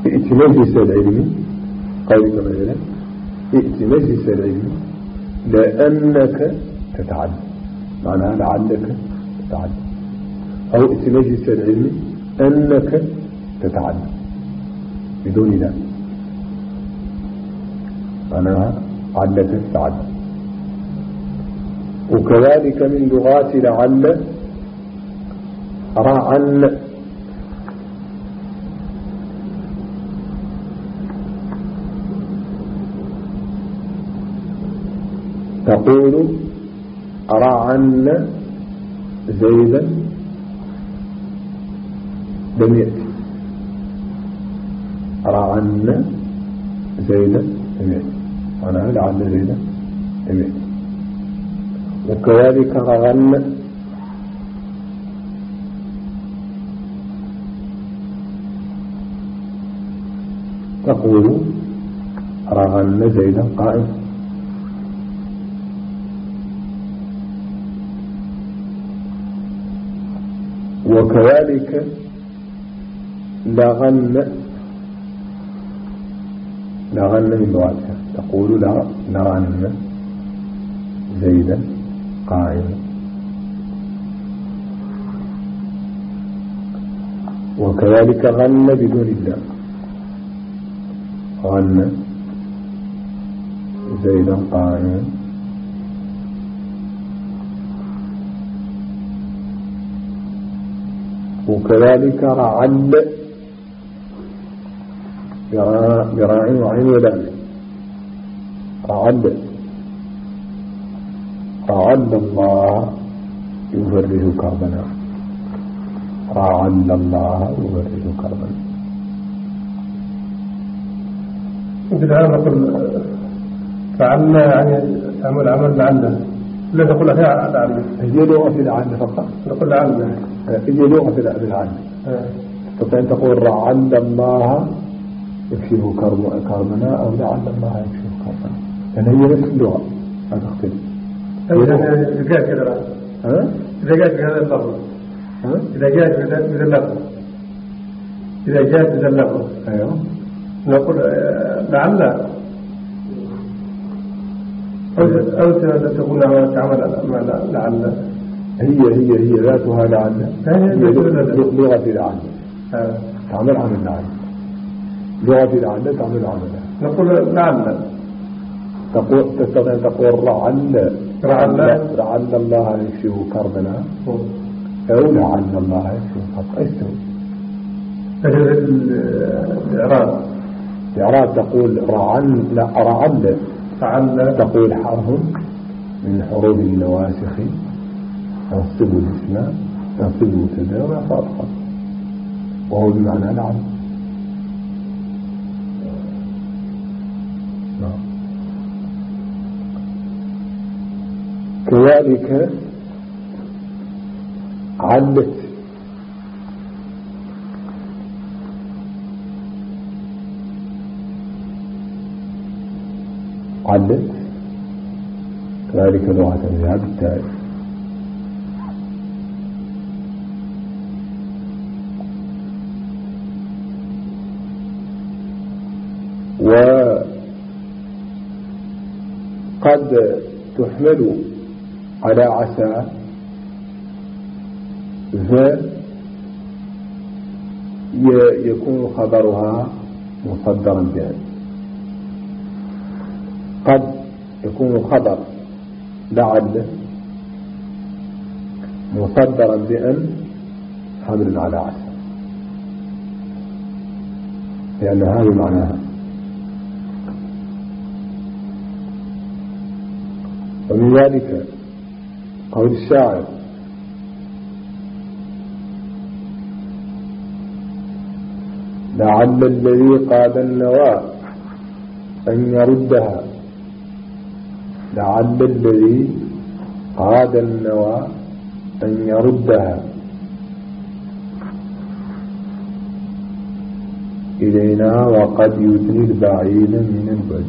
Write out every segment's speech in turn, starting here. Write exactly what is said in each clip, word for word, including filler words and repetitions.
ائت مجلس العلم قولك مثلا ائت مجلس العلم لأنك تتعلم معناها لعلك تتعلم أو ائت مجلس العلم أنك تتعلم بدون لا معناها علك تتعلم. وكذلك من لغات لعل رعن تقول رعن زيدا لم يأتي رعن زيدا لم يأتي معناها لعل زيدا لم يأتي. وكذلك رغن تقول رغن زيدا قائم. وكذلك لغن لغن من لغتها تقول لغن زيدا قائم. وكذلك غن بدون الله غن زيدا قائم. وكذلك رعل براعي وعين ولام رعل رعل الله يفرج كربنا رعل الله يفرج كربنا. بدأنا نقول فعلنا يعني تعمل عمل لعلنا لا تقول فيها لعلنا هي لغة لعلنا فقط نقول لعلنا هي لغة لعلنا تستطيع أن تقول رعل الله يكشف كربنا أو لعل الله يكشف كربنا لأن هي نفس اللغة ما تختلف. إذا جاء كذا إذا جاء بهذا اللفظ إذا جاء بهذا اللفظ إذا جاء بهذا اللفظ أيوه نقول لعل أو تقول تعمل مع لعل هي هي هي ذاتها لعل هي لغة لعل تعمل عن اللعل لغة لعل تعمل عن اللعل. نقول لعل تقول تستطيع تقول رعل رعل رعل الله يكشف كربنا أو لعل الله يكشف كربنا استوى. الإعراب الإعراب تقول رعل لا رعل رعل تقول حرف من حروف النواسخ ينصب الاسم ينصب المبتدا ويرفع الخبر وهو بمعنى لعل. كذلك علت علت كذلك لغة الذهاب التالي. وقد تحمل على عسى ذا يكون خبرها مصدرا بأن قد يكون خبر لعل مصدرا بأن حمل على عسى لأن هذا معناها. ومن ذلك قول الشاعر لعل الذي قاد النوى أن يردها لعل الذي قاد النوى أن يردها إلينا وقد يدني البعيد من البعد.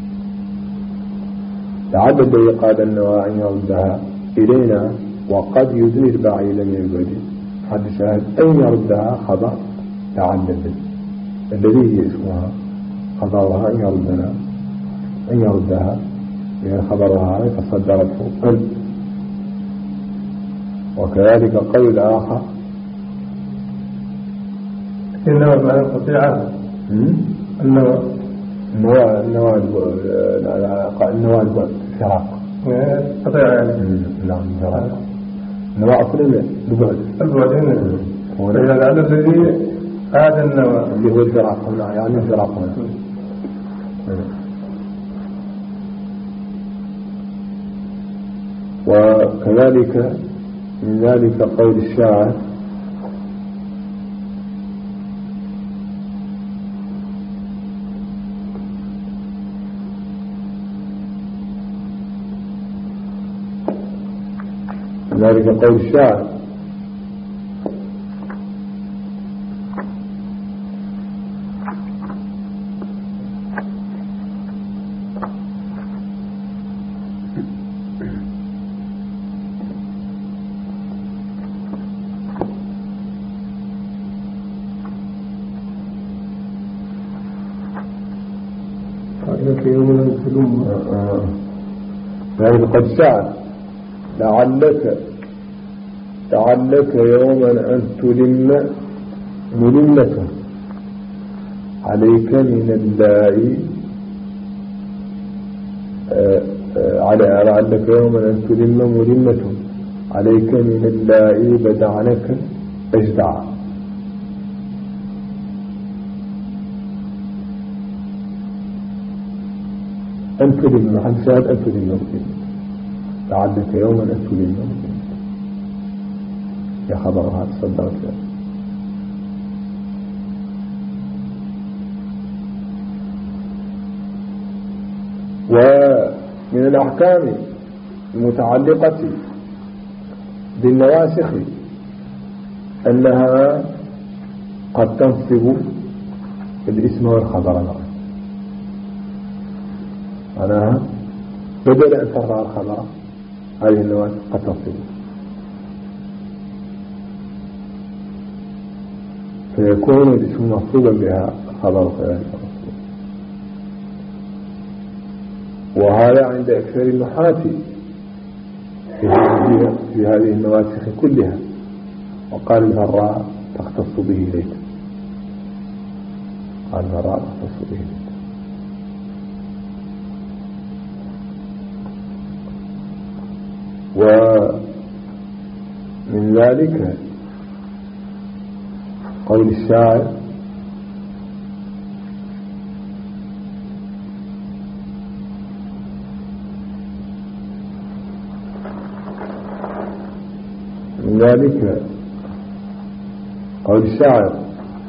لعل الذي قاد النوى أن يردها إلينا وقد يدني البعيد من البعد. هذا شاهد أن يردها خبر لعل الذي الذي هي اسمها خبرها إن يردنا إن يردها من خبرها فصدرته قلب. وكذلك قول آخر إنما معنى القطيعة النوى النوى النوى النوى الفراق قطيعة يعني نعم فراق النوى أصلا البعد البعد هنا إذا لعل الذي هذا النوى اللي هو الفراق هنا يعني الفراق هنا. وكذلك من ذلك قول الشاعر من ذلك قول الشاعر ذلك قد شاء لعلك لعلك يوما أن تلم ملمة عليك من الداء على لعلك يوما أن تلم ملمة عليك من الداء بدعنك أجدع. أن تلم عن شاهد أن تلم لعلك يوما أن تلم يا خبرها تصدرت له. ومن الأحكام المتعلقة بالنواسخ أنها قد تنصب الاسم والخبر معا. معناها بدل أن ترفع الخبر هذه النواسخ قد تنصب فيكون الاسم مصوبا بها خبر كذلك مصوب. وهذا عند أكثر النحاة في هذه النواسخ كلها. وقال الهراء تختص به ليت قال الهراء تختص به ليت. ومن ذلك قول الشاعر من ذلك قول الشاعر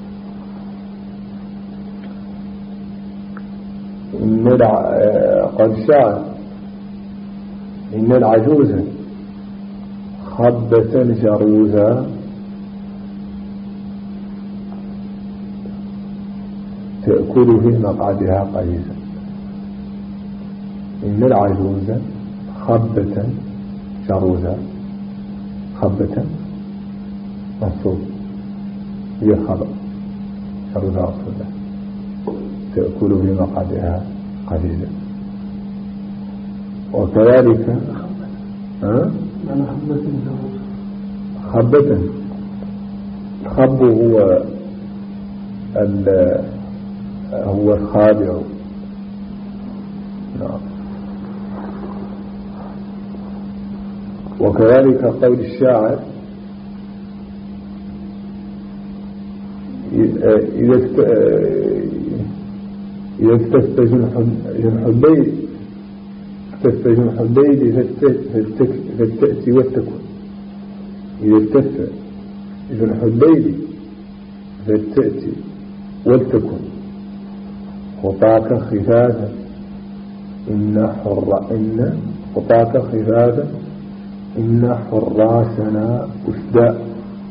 إن قول الشاعر إن العجوز خبة جروزا تأكل في مقعدها قليلا. إن العجوز خبة جروزا خبة مصوب هي خبر جروزا أصلا تأكل في مقعدها قليلا. وكذلك ها خبة خب هو هو الخادع. نعم. وكذلك قول الشاعر إذا إذا اكتفت جنح الليل اكتفت جنح الليل فلتأتي وتكن. إذا اكتفت جنح الليل فلتأتي ولتكن خطاك خفافا إن حر إن خطاك خفافا إن حراسنا أسداء.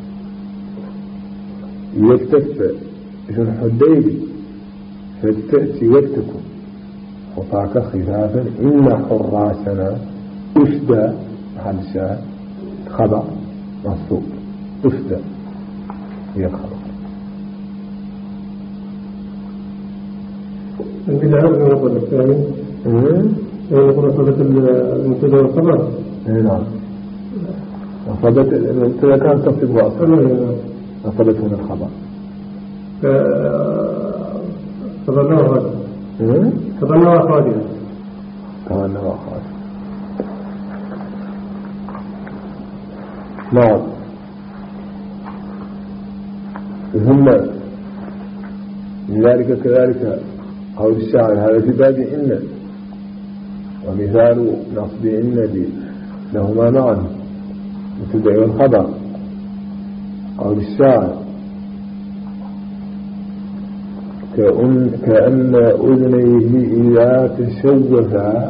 يكتف جنح الليل فلتأتي ولتكن خطاك خفافا إن حراسنا أسداء. محل شاهد خبر منصوب أسداء هي الخبر. البدعة غير نقول الثاني يقول صفة المبتدأ والخبر. نعم. صفة المبتدأ كان تصفه أصلا. صفته من الخبر. تظنوا هذا. تظنوا أخواتها. تظنوا أخواتها. نعم. ثم لذلك كذلك قول الشاعر هذا في باب إن، ومثال نصب إن لهما معا مبتدأ والخبر. قول الشاعر كأن, كأن أذنيه إذا تشوفا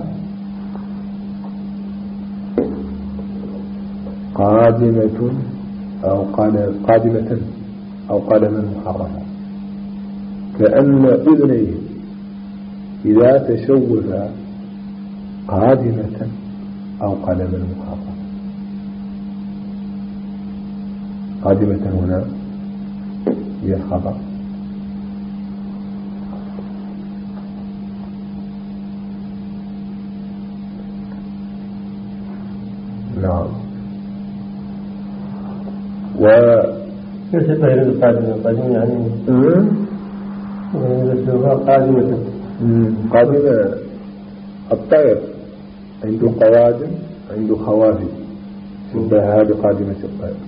قادمة أو قادمة أو قدما محرفة. كأن أذنيه إذا تشوفا قادمة أو قدما محرفة. قادمة هنا هي الخبر. نعم. و كيف تطير القادمة؟ القادمة يعني قادمة. قادمة الطير عنده قوادم عنده خوافي شبهها بقادمة الطير.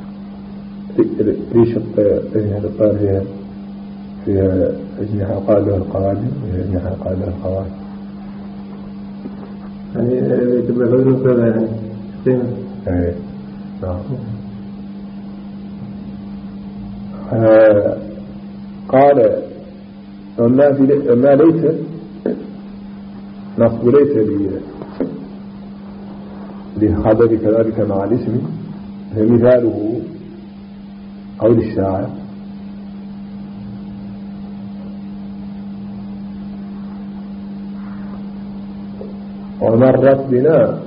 ريش الطير أجنحة الطير فيها فيها أجنحة قال لها القوادم وفيها أجنحة قال لها الخوافي. يعني تبقى غير كذا يعني. ايه نعم. آه قال وما في ما ليس نصب ليس للخبر كذلك مع الاسم. فمثاله قول الشاعر ومرت بنا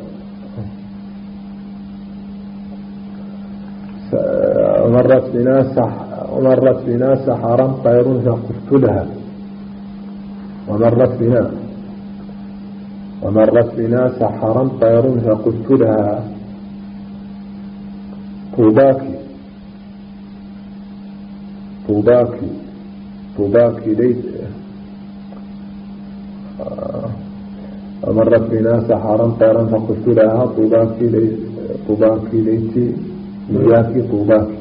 ومرت بنا سح ومرت بنا سحرا طير فقلت لها. ومرت بنا ومرت بنا سحرا طير فقلت لها طوباكي طوباكي طوباكي ليت. ومرت بنا سحرا طيرا فقلت لها طوباكي ليت طوباكي ليتي إياكي طوباكي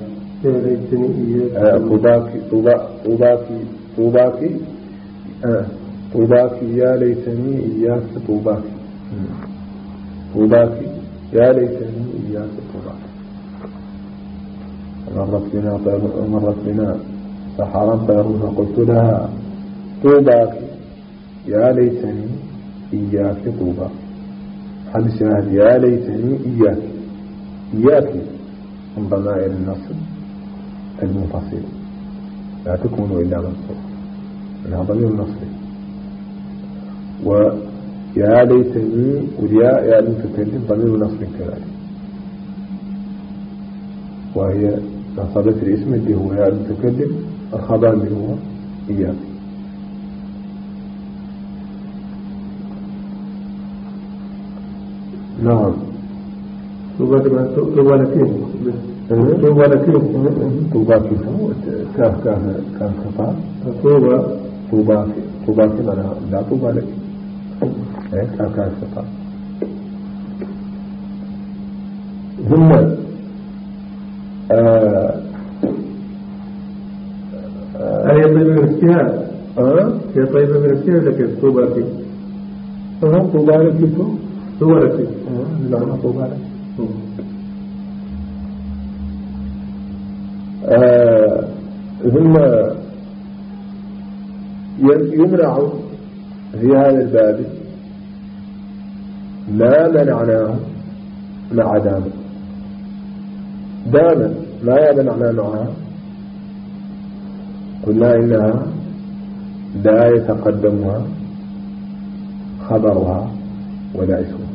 طوباكي طوباكي طوباكي طوباكي يا ليتني إياك طوباكي طوباكي يا ليتني إياك طوباكي. مرت بنا طير مرت بنا سحرا طير فقلت لها طوباكي يا ليتني إياك طوباكي. حد شاهد يا ليتني إياك إياك من ضمائر النصب المنفصل لا تكون إلا منصوب منها ضمير النصب. ويا ليتني والياء يا المتكلم ضمير نصب كذلك وهي نصبت الاسم اللي هو يا المتكلم الخبر اللي هو إياك. نعم. طوبى لكين طوبى لكين طوبى كيف كاف كاف كاف خطأ طوبى طوبى طوبى كذا لا طوبى لك إيه كاف كاف خطأ. ثم هي طيبة من الاجتهاد. هي طيبة من الاجتهاد لكن طوبى كيف طوبى لك كيف طوبى لك لا ما طوبى لك. آه ثم يمنع في هذا الباب ما منعناه مع دام دام ما يمنعنا معها قلنا إنها لا يتقدمها خبرها ولا اسمها.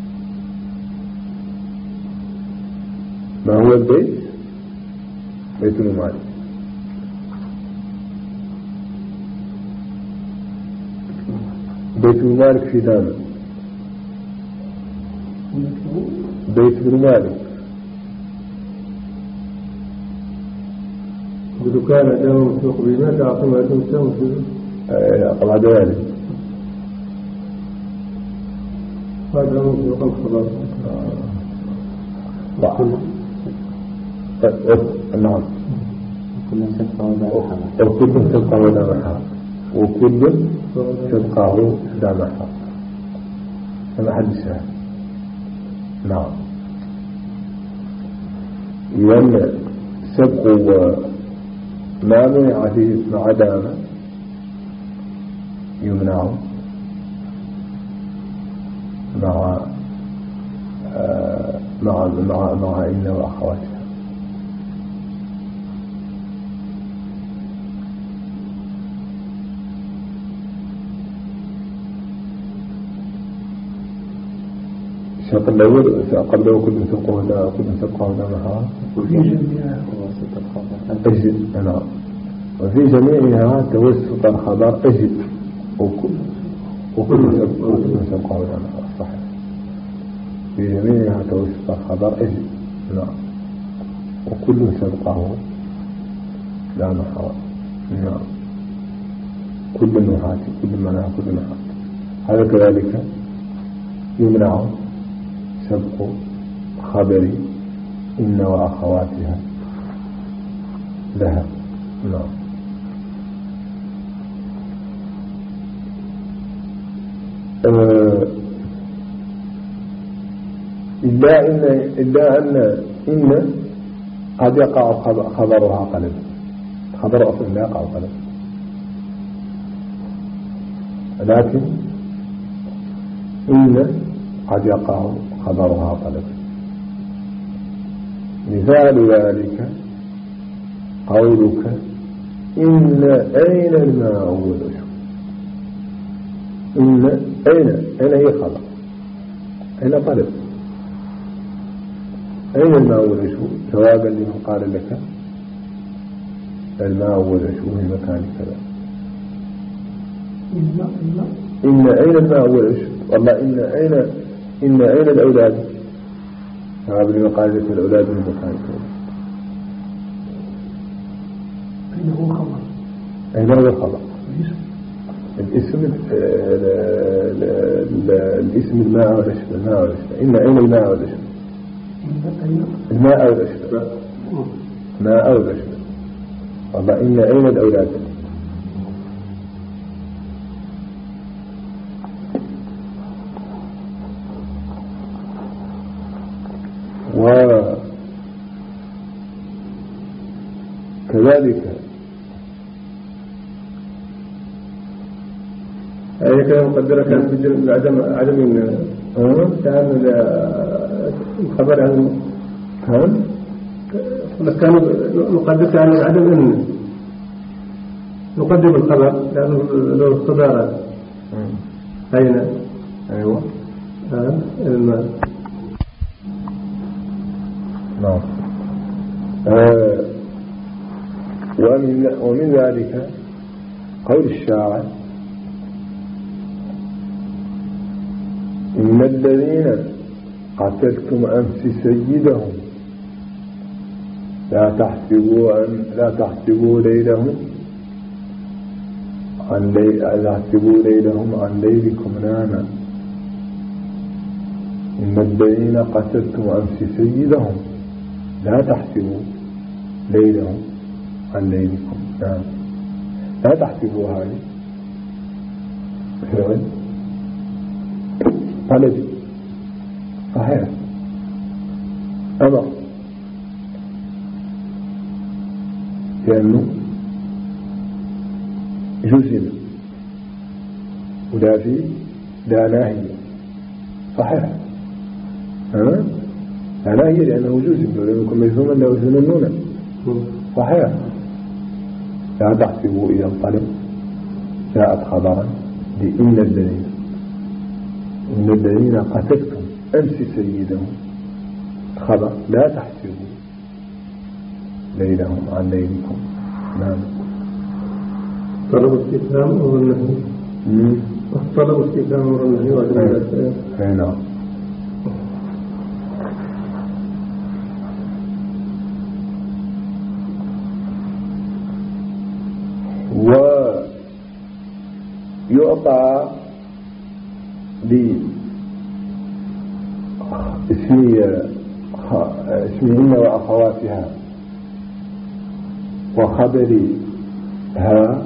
ما هو البيت؟ بيت المال. بيت بن مالك في دامه بيت بن مالك بدكان دام سوق بما تعطم هذا السوق أقرأ دوالي هذا هو سوق الخضار نعم وكل صدقة ودامها وكل صدقة ودامها وكل صدقة دامها أنا حدثها نعم لأن سبق ما منع فيه اسم عدامة يمنع مع مع مع مع إن وأخواتها الشرط الأول قبله كل سبق ولا كل سبق ولا محا وفي جميع أجد أنا وفي جميعها توسط الخبر أجد وكل وكل سبق وكل سبق ولا محا صحيح في جميعها توسط الخبر أجد نعم وكل سبقه لا محا نعم كل النحات كل منها كل نحات هذا كذلك يمنع سبق خبر إن وأخواتها لها نعم أه إلا إن إلا أن إن قد يقع خبرها قلب خبر أصلا لا يقع قلب لكن إن قد يقع خبرها قلب مثال ذلك قولك إن أين الماء والعشب إن أين أين هي خبر أين قلب أين الماء والعشب جوابا لمن قال لك الماء والعشب في مكان كذا إن أين الماء والعشب والله إن أين إن أين الأولاد جوابا لمن قال لك الأولاد في مكان كذا أين هو خبر أين هو الخبر الاسم الاسم الماء والعشب الماء والعشب إن أين الماء والعشب الماء والعشب ماء والعشب والله إن أين الأولاد وكذلك هذه كان مقدرة كان في عدم عدم كان الخبر عن كان كان نقدر عن عدم إن نقدم الخبر لأنه له الصدارة أين أيوة ها الماء نعم آه ومن ومن ذلك قول الشاعر إن الذين قتلتم أمس سيدهم لا تحسبوا أن لا تحسبوا ليلهم عن لي لا تحسبوا ليلهم عن ليلكم ناما إن الذين قتلتم أمس سيدهم لا تحسبوا ليلهم عن ليلكم ناما لا تحسبوا هذه فعل طلبي صحيح أمر لأنه جزم ولا في لا ناهية صحيح ها لا ناهية لأنه جزم ولم يكن مجزوما لا وزن النون صحيح لا تحسبوا إلى الطلب جاءت خبرا لإن الذين إن الذين قتلتم أمس سيدهم خبر لا تحسبوا ليلهم عن ليلكم نعم طلب الاستفهام أو النهي طلب استيفاء أمر النهي وعدم الإرسال. أي نعم. ويعطى باسمية اسمهن وأخواتها وخبرها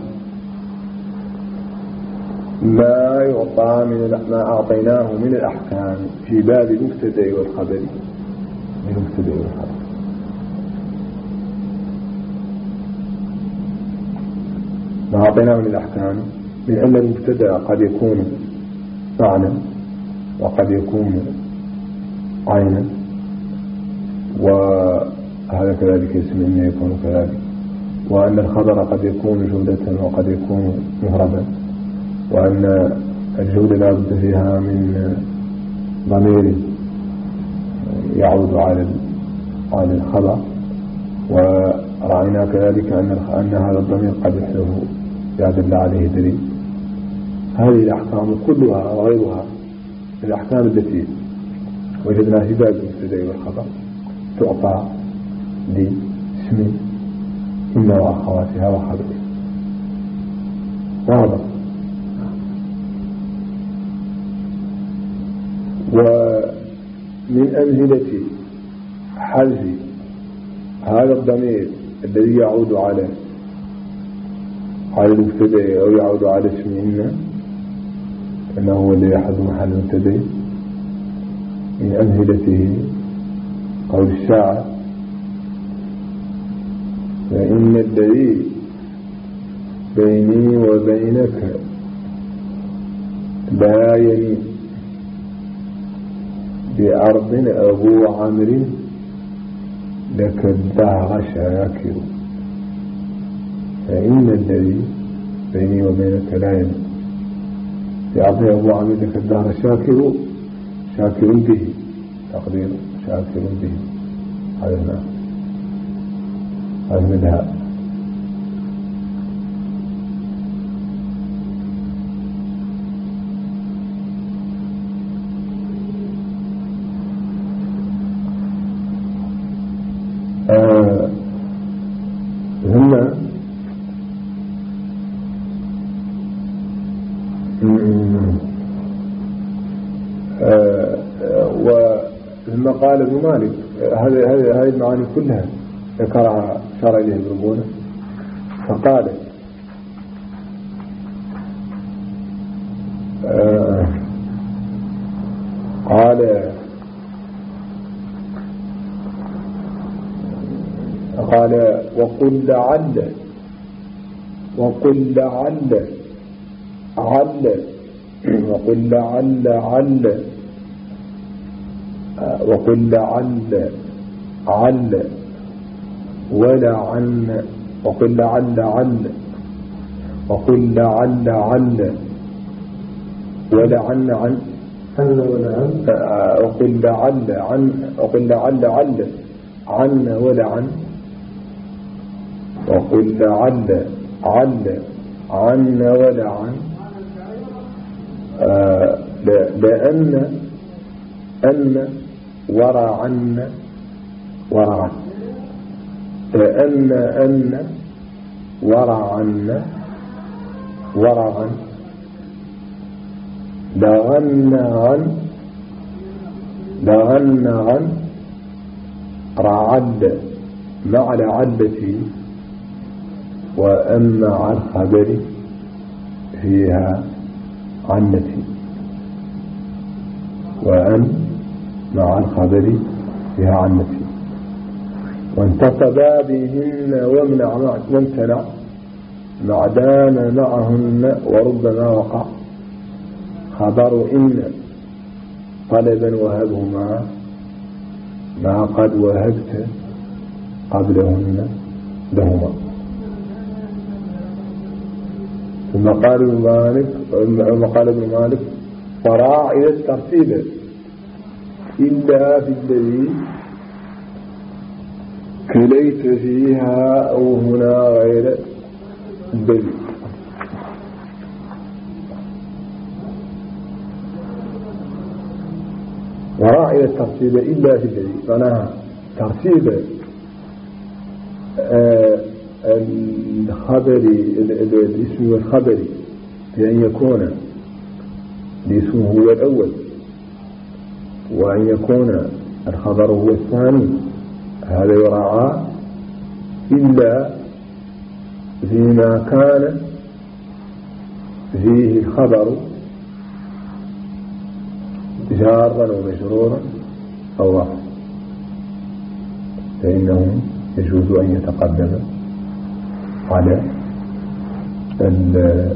ما يعطى من ما أعطيناه من الأحكام في باب المبتدأ والخبر. المبتدأ والخبر ما أعطيناه من الأحكام من أن المبتدأ قد يكون معنى وقد يكون عينا، وهذا كذلك اسم إنه يكون كذلك، وأن الخبر قد يكون جودة وقد يكون مهربا، وأن الجودة لا بد فيها من ضمير يعود على على الخبر، ورأينا كذلك أن أن هذا الضمير قد يحدث يدل عليه دليل. هذه الأحكام كلها وغيرها الأحكام التي وجدنا في باب المبتدأ والخبر تعطى لاسم إن وأخواتها وخبرها. واضح. ومن أمثلة حذف هذا الضمير الذي يعود على على المبتدأ أو يعود على اسم إن، أنه هو الذي يحذف محل المبتدأ. من أمثلته قول الشاعر: فإن الذي بيني وبينك لا يلي بأرض أبو عمرو لك الدهر شاكر. فإن الذي بيني وبينك لا يلي بأرض أبو عمرو لك الدهر شاكر، شاكر به تقدير شاكر به. هذا المعنى، هذا المذهب. آه ثم آه وثم قال ابن مالك هذه هذه هذه المعاني كلها ذكرها شرع إليه ابن بونة، فقال آه قال قال وقل لعل وقل لعل عل وقل لعل عل وقل لعل عل ولعن وقل لعل عل وقل لعل عل ولعن عن وقل لعل عن وقل لعل عل عن ولعن وقل لعل عل عن ولعن آه لأن أن ورعن ورعن لأن أن ورعن ورعن لغن عن لغن عن رعد مع العدة وأن مع الخبر فيها عنتي وأن مع الخبر فيها عنتي وانتصبا بهن وامنع وامتنع معدان معهن وربما وقع خبر إن طلبا وهبهما ما قد وهبت قبلهن لهما. ثم قال ابن مالك ثم قال ابن مالك فراعي الترتيب إلا بالذي كليت فيها أو هنا غير الدليل. وراعي الترتيب إلا في الذي معناها ترتيب آه الخبري الاسم والخبري بأن يكون الاسم هو الأول وأن يكون الخبر هو الثاني، هذا يراعى إلا فيما كان فيه الخبر جارا ومجرورا أو رفعا، فإنه يجوز أن يتقدم على ال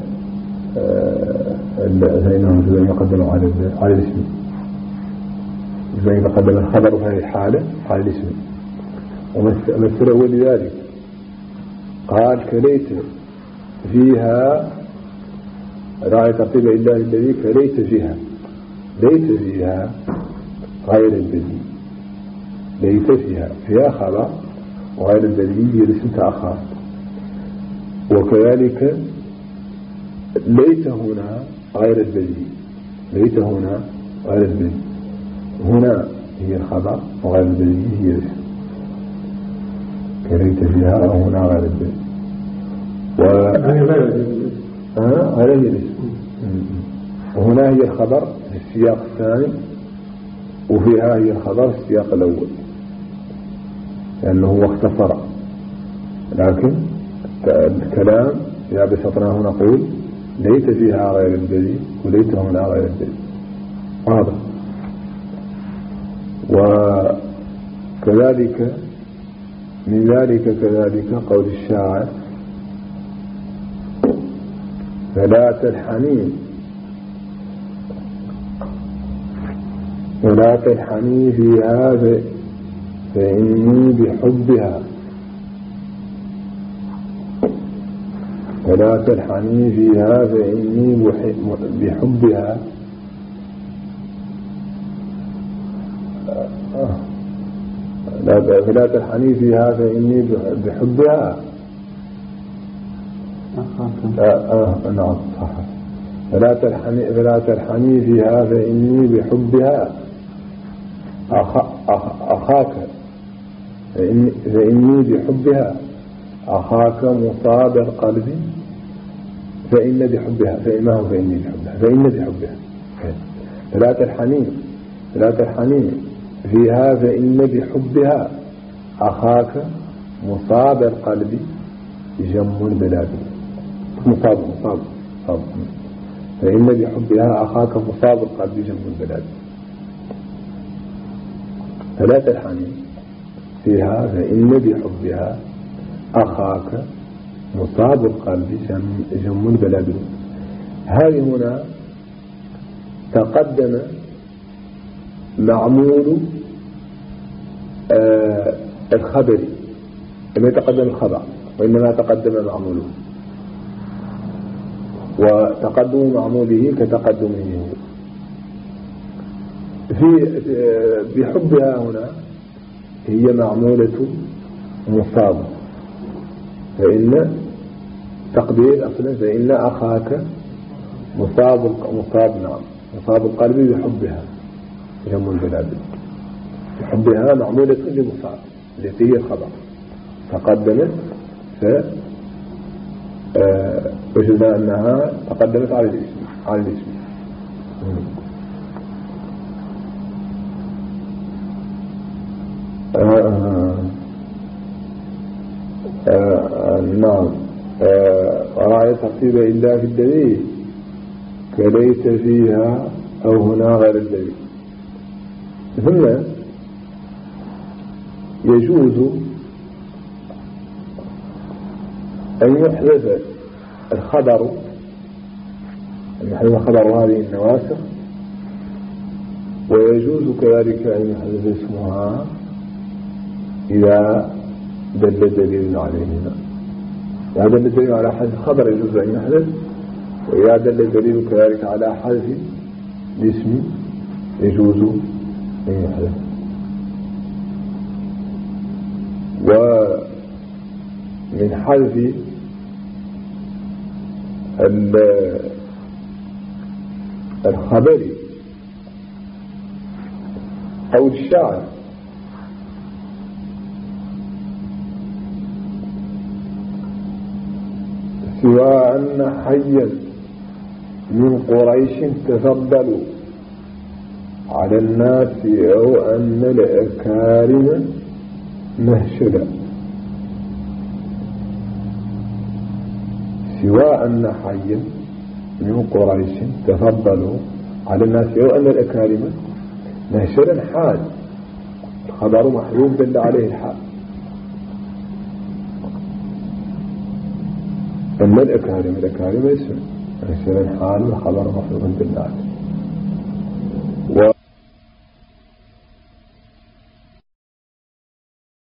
فإنه يجوز أن يقدم على على الاسم، يجوز أن يتقدم الخبر في هذه الحالة على الاسم. ومثله ولذلك قال كليت فيها راعي ترتيب إلا الذي كليت فيها، ليت فيها غير البديل، ليت فيها فيها خبر وغير البديل هي الاسم تأخر. وكذلك ليت هنا غير البديل، ليت هنا غير البديل، هنا هي الخبر وغير البديل هي الاسم، كليت فيها أو هنا غير البديل و آه غير الاسم، وهنا هي الخبر في السياق الثاني وفيها هي الخبر في السياق الأول لأنه هو اختصر. لكن الكلام إذا بسطناه نقول ليت فيها غير البديل وليت هنا غير البديل، واضح. وكذلك من ذلك كذلك قول الشاعر فلا تلحني ولا تلحني في هذا فإني بحبها، ولا تلحني فيها فإني بحبها فلا تلحني فيها فإني بحبها آه آه نعم صح. فلا تلحني فلا تلحني فيها فإني بحبها أخ أخ أخاك فإني, فإني بحبها أخاك مصاب القلب فإن بحبها فإما هو فإني بحبها فإن بحبها فلا تلحني فلا تلحني فيها فإن بحبها أخاك مصاب القلب جم البلاد مصاب مصاب مصاب فإن بحبها أخاك مصاب القلب جم البلاد. فلا تلحني فيها فإن بحبها أخاك مصاب القلب جم البلاد. هذه هنا تقدم معمول آه الخبر، لم يتقدم الخبر وإنما تقدم معموله، وتقدم معموله كتقدمه في بحبها هنا هي معمولة مصاب، فإن تقدير أصلا فإن أخاك مصاب مصاب نعم مصاب القلب بحبها جم البلاد. بحبها معمولة لمصاب التي هي الخبر تقدمت ف وجدنا أنها تقدمت على الاسم على الاسم آه آه نعم راعي ترتيب إلا في الدليل كليت فيها أو هنا غير الدليل. ثم يجوز أن يحذف الخبر أن يحذف خبر هذه النواسخ، ويجوز كذلك أن يحذف اسمها إذا دل الدليل عليهما. إذا دل الدليل على حذف الخبر يجوز أن يحذف، وإذا دل الدليل كذلك على حذف الاسم يجوز أن يحذف. ومن حذف الخبر أو الشاعر سوى أن حيا من قريش تفضلوا على الناس أو أن الأكارم مهشدا سوى أن حيا من قريش تفضلوا على الناس أو أن الأكارم مهشدا حال الخبر محذوف دل عليه الحال أما الأكارم الأكارم اسم مهشدا حال والخبر محذوف دل عليه